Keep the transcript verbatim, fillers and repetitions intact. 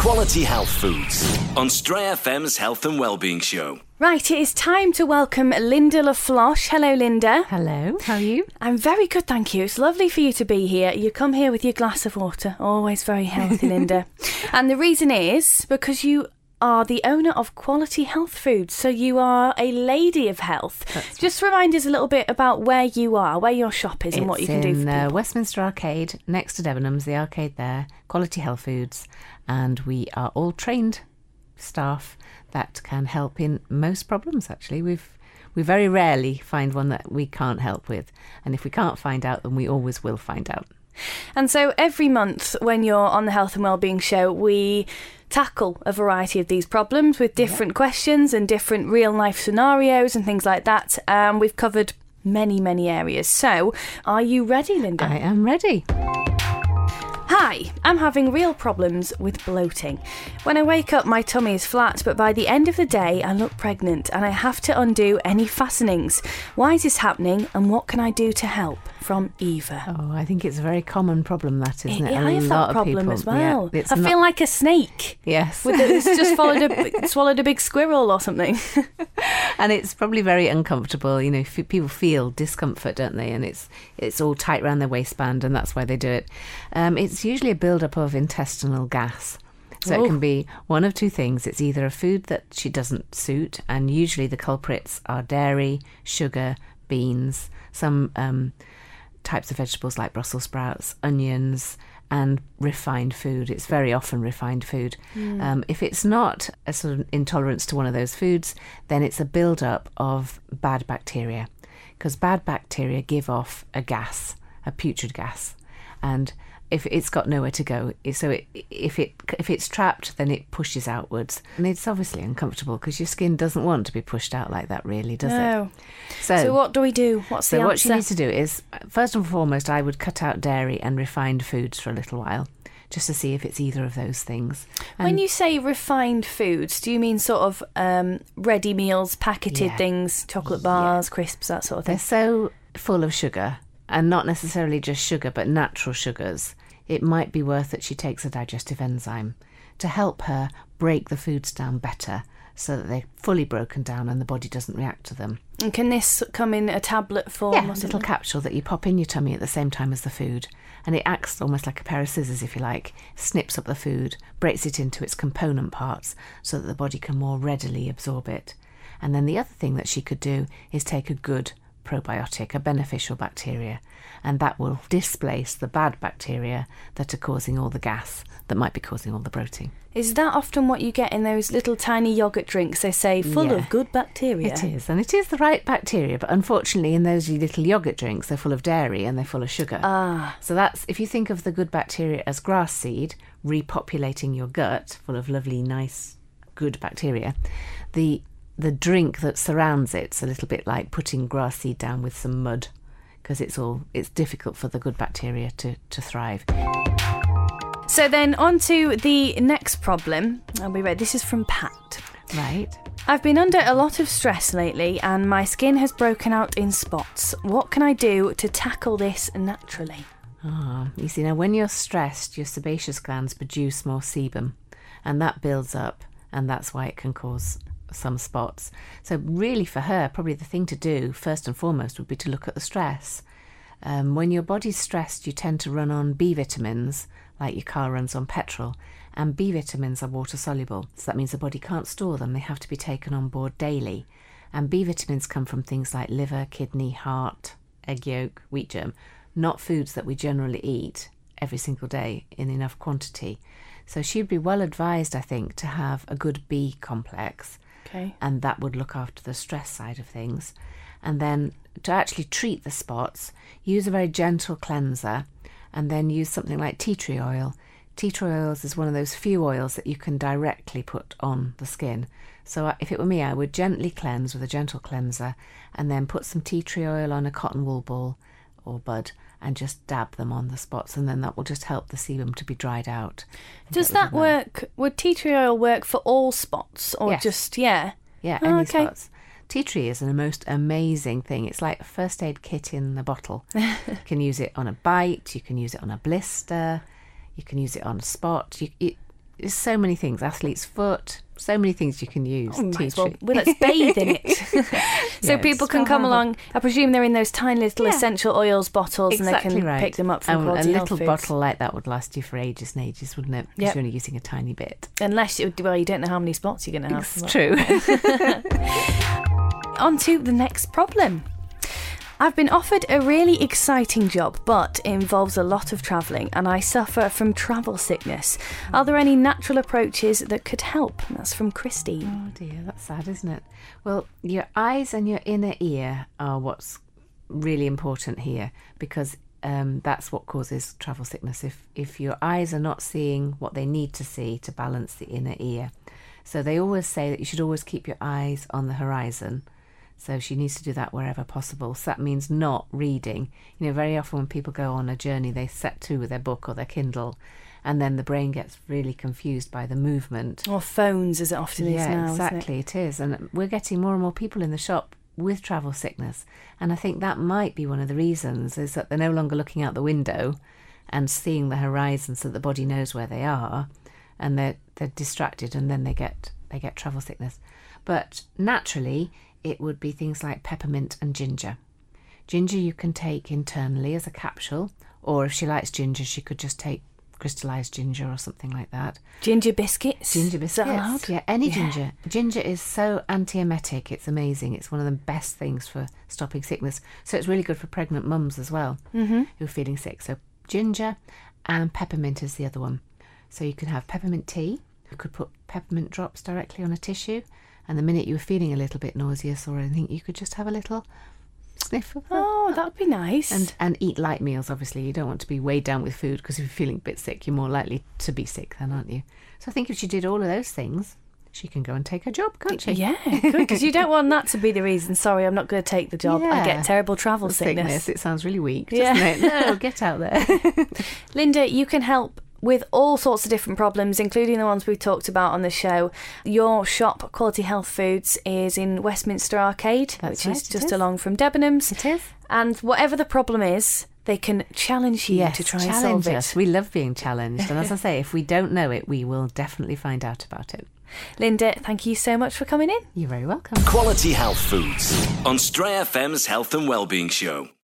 Quality Health Foods on Stray F M's Health and Wellbeing Show. Right, it is time to welcome Linda LaFloche. Hello, Linda. Hello, how are you? I'm very good, thank you. It's lovely for you to be here. You come here with your glass of water. Always very healthy, Linda. And the reason is because you are the owner of Quality Health Foods, so you are a lady of health. That's Just right. Remind us a little bit about where you are, where your shop is, it's and what you can do for people. in uh, Westminster Arcade, next to Debenhams, the arcade there, Quality Health Foods, and we are all trained staff that can help in most problems. Actually, we've we very rarely find one that we can't help with, and if we can't find out, then we always will find out. And so every month when you're on the Health and Wellbeing Show, we tackle a variety of these problems with different yep. questions and different real life scenarios and things like that. Um, we've covered many, many areas. So are you ready, Linda? I am ready. Hi, I'm having real problems with bloating. When I wake up, my tummy is flat, but by the end of the day, I look pregnant and I have to undo any fastenings. Why is this happening and what can I do to help? From Eva. Oh, I think it's a very common problem, that, isn't it? Yeah, I have that problem people, as well. Yeah, I not... feel like a snake. Yes. With a, it's just followed a, swallowed a big squirrel or something. And it's probably very uncomfortable. You know, f- people feel discomfort, don't they? And it's it's all tight around their waistband, and that's why they do it. Um, it's usually a build-up of intestinal gas. So Ooh. It can be one of two things. It's either a food that she doesn't suit, and usually the culprits are dairy, sugar, beans, some um, types of vegetables like Brussels sprouts, onions, and refined food. It's very often refined food. Mm. Um, if it's not a sort of intolerance to one of those foods, then it's a build-up of bad bacteria, because bad bacteria give off a gas, a putrid gas, and if it's got nowhere to go, so it, if it if it's trapped, then it pushes outwards, and it's obviously uncomfortable because your skin doesn't want to be pushed out like that, really, does no. it? So, so what do we do? What's so the answer? What you need to do is, first and foremost, I would cut out dairy and refined foods for a little while, just to see if it's either of those things. And when you say refined foods, do you mean sort of um, ready meals, packeted yeah. things, chocolate bars, yeah. crisps, that sort of thing? They're so full of sugar. And not necessarily just sugar, but natural sugars. It might be worth that she takes a digestive enzyme to help her break the foods down better so that they're fully broken down and the body doesn't react to them. And can this come in a tablet form? Yeah, or a little capsule that you pop in your tummy at the same time as the food. And it acts almost like a pair of scissors, if you like, snips up the food, breaks it into its component parts so that the body can more readily absorb it. And then the other thing that she could do is take a good probiotic, a beneficial bacteria, and that will displace the bad bacteria that are causing all the gas that might be causing all the bloating. Is that often what you get in those little tiny yoghurt drinks? They say full yeah, of good bacteria. It is, and it is the right bacteria, but unfortunately in those little yoghurt drinks they're full of dairy and they're full of sugar. Ah. So that's, if you think of the good bacteria as grass seed repopulating your gut full of lovely, nice, good bacteria, the The drink that surrounds it's a little bit like putting grass seed down with some mud, because it's all it's difficult for the good bacteria to, to thrive. So then on to the next problem. I'll be ready. This is from Pat. Right. I've been under a lot of stress lately and my skin has broken out in spots. What can I do to tackle this naturally? Ah, you see, now when you're stressed, your sebaceous glands produce more sebum, and that builds up, and that's why it can cause some spots. So really for her, probably the thing to do first and foremost would be to look at the stress. Um, when your body's stressed, you tend to run on B vitamins, like your car runs on petrol, and B vitamins are water soluble, so that means the body can't store them. They have to be taken on board daily, and B vitamins come from things like liver, kidney, heart, egg yolk, wheat germ, not foods that we generally eat every single day in enough quantity. So she'd be well advised, I think, to have a good B complex. Okay. And that would look after the stress side of things. And then to actually treat the spots, use a very gentle cleanser, and then use something like tea tree oil. Tea tree oils is one of those few oils that you can directly put on the skin. So if it were me, I would gently cleanse with a gentle cleanser and then put some tea tree oil on a cotton wool ball or bud and just dab them on the spots, and then that will just help the sebum to be dried out. Does that work? Would tea tree oil work for all spots or yes. just, yeah? Yeah, oh, any okay. spots. Tea tree is a most amazing thing. It's like a first aid kit in the bottle. You can use it on a bite, you can use it on a blister, you can use it on a spot. You, it, there's so many things. Athlete's foot, so many things you can use. Oh, tea might as well, tree. well, let's bathe in it. so Yeah, people just can go come have a- along. I presume they're in those tiny little Yeah. essential oils bottles Exactly and they can right. pick them up from And Quality a Health little Foods. bottle like that would last you for ages and ages, wouldn't it? Because Yep. you're only using a tiny bit. Unless, you, well, you don't know how many spots you're going to have. It's true. On to the next problem. I've been offered a really exciting job, but it involves a lot of travelling and I suffer from travel sickness. Are there any natural approaches that could help? That's from Christine. Oh dear, that's sad, isn't it? Well, your eyes and your inner ear are what's really important here, because um, that's what causes travel sickness. If if your eyes are not seeing what they need to see to balance the inner ear. So they always say that you should always keep your eyes on the horizon. So she needs to do that wherever possible. So that means not reading. You know, very often when people go on a journey, they set to with their book or their Kindle, and then the brain gets really confused by the movement. Or phones, as it often yeah, is now. exactly, it? it is. And we're getting more and more people in the shop with travel sickness. And I think that might be one of the reasons, is that they're no longer looking out the window and seeing the horizon so that the body knows where they are, and they're they're distracted, and then they get they get travel sickness. But naturally, it would be things like peppermint and ginger. Ginger you can take internally as a capsule, or if she likes ginger, she could just take crystallized ginger or something like that. Ginger biscuits. Ginger Is that allowed? biscuits. Yeah, any Yeah. ginger. Ginger is so antiemetic. It's amazing. It's one of the best things for stopping sickness. So it's really good for pregnant mums as well, mm-hmm. who are feeling sick. So ginger and peppermint is the other one. So you can have peppermint tea. You could put peppermint drops directly on a tissue, and the minute you were feeling a little bit nauseous or anything, you could just have a little sniff of that. Oh, that would be nice. And and eat light meals, obviously. You don't want to be weighed down with food, because if you're feeling a bit sick, you're more likely to be sick then, aren't you? So I think if she did all of those things, she can go and take her job, can't she? Yeah, good, because you don't want that to be the reason. Sorry, I'm not going to take the job. I Yeah. get terrible travel sickness. It sounds really weak, Yeah. doesn't it? No, get out there. Linda, you can help with all sorts of different problems, including the ones we've talked about on the show. Your shop, Quality Health Foods, is in Westminster Arcade, That's which right, is it just is. along from Debenhams. It is. And whatever the problem is, they can challenge you Yes, to try and challenge solve us. it. We love being challenged. And as I say, if we don't know it, we will definitely find out about it. Linda, thank you so much for coming in. You're very welcome. Quality Health Foods on Stray F M's Health and Wellbeing Show.